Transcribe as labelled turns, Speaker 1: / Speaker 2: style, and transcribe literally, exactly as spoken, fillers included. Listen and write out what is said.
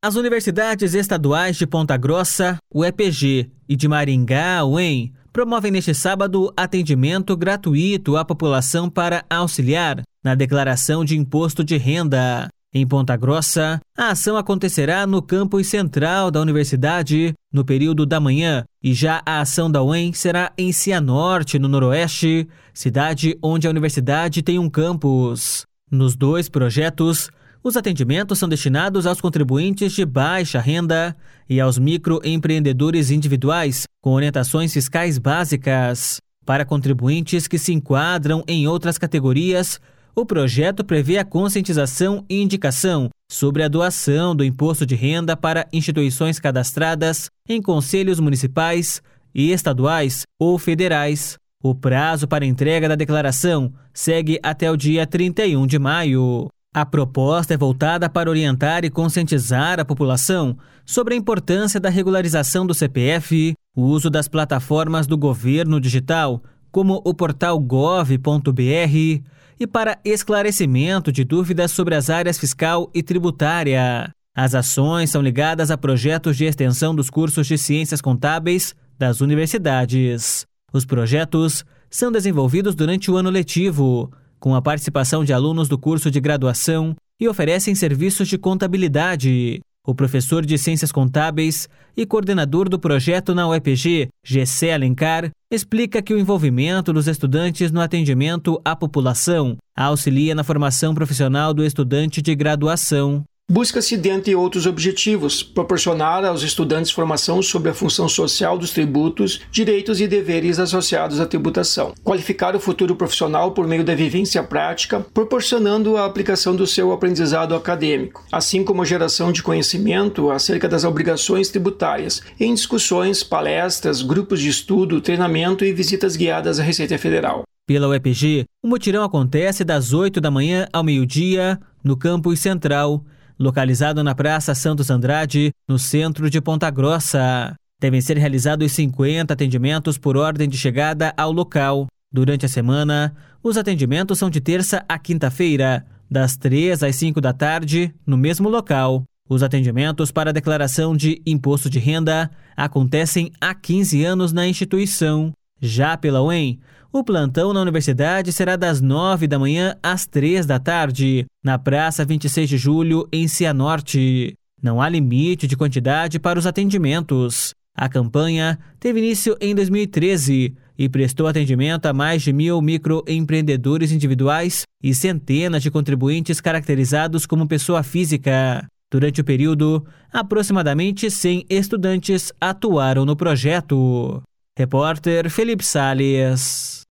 Speaker 1: As universidades estaduais de Ponta Grossa, U E P G, e de Maringá, U E M, promovem neste sábado atendimento gratuito à população para auxiliar na declaração de imposto de renda. Em Ponta Grossa, a ação acontecerá no campus central da universidade no período da manhã e já a ação da U E M será em Cianorte, no Noroeste, cidade onde a universidade tem um campus. Nos dois projetos, os atendimentos são destinados aos contribuintes de baixa renda e aos microempreendedores individuais com orientações fiscais básicas. Para contribuintes que se enquadram em outras categorias, o projeto prevê a conscientização e indicação sobre a doação do imposto de renda para instituições cadastradas em conselhos municipais e estaduais ou federais. O prazo para entrega da declaração segue até o dia trinta e um de maio. A proposta é voltada para orientar e conscientizar a população sobre a importância da regularização do C P F, o uso das plataformas do governo digital, como o portal gov ponto br, e para esclarecimento de dúvidas sobre as áreas fiscal e tributária. As ações são ligadas a projetos de extensão dos cursos de ciências contábeis das universidades. Os projetos são desenvolvidos durante o ano letivo, com a participação de alunos do curso de graduação e oferecem serviços de contabilidade. O professor de Ciências Contábeis e coordenador do projeto na U E P G, Gessé Alencar, explica que o envolvimento dos estudantes no atendimento à população auxilia na formação profissional do estudante de graduação.
Speaker 2: Busca-se, dentre outros objetivos, proporcionar aos estudantes formação sobre a função social dos tributos, direitos e deveres associados à tributação. Qualificar o futuro profissional por meio da vivência prática, proporcionando a aplicação do seu aprendizado acadêmico, assim como a geração de conhecimento acerca das obrigações tributárias, em discussões, palestras, grupos de estudo, treinamento e visitas guiadas à Receita Federal.
Speaker 1: Pela U E P G, o mutirão acontece das oito da manhã ao meio-dia, no campus central, localizado na Praça Santos Andrade, no centro de Ponta Grossa. Devem ser realizados cinquenta atendimentos por ordem de chegada ao local. Durante a semana, os atendimentos são de terça a quinta-feira, das três às cinco da tarde, no mesmo local. Os atendimentos para a declaração de imposto de renda acontecem há quinze anos na instituição. Já pela U E M, o plantão na universidade será das nove da manhã às três da tarde, na Praça vinte e seis de julho, em Cianorte. Não há limite de quantidade para os atendimentos. A campanha teve início em dois mil e treze e prestou atendimento a mais de mil microempreendedores individuais e centenas de contribuintes caracterizados como pessoa física. Durante o período, aproximadamente cem estudantes atuaram no projeto. Repórter Felipe Salles.